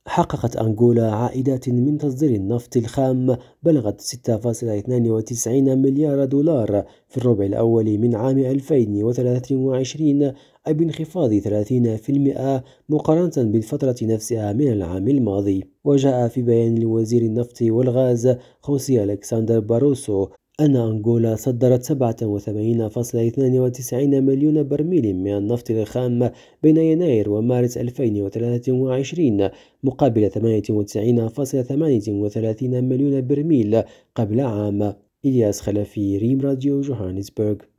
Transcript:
حققت أنغولا عائدات من تصدير النفط الخام بلغت 6.92 مليار دولار في الربع الأول من عام 2023، أي بانخفاض 30% مقارنة بالفترة نفسها من العام الماضي. وجاء في بيان لوزير النفط والغاز خوسي ألكسندر باروسو أن أنغولا صدرت 87.92 مليون برميل من النفط الخام بين يناير ومارس 2023، مقابل 98.38 مليون برميل قبل عام. إلياس خلفي، ريم راديو، جوهانسبرغ.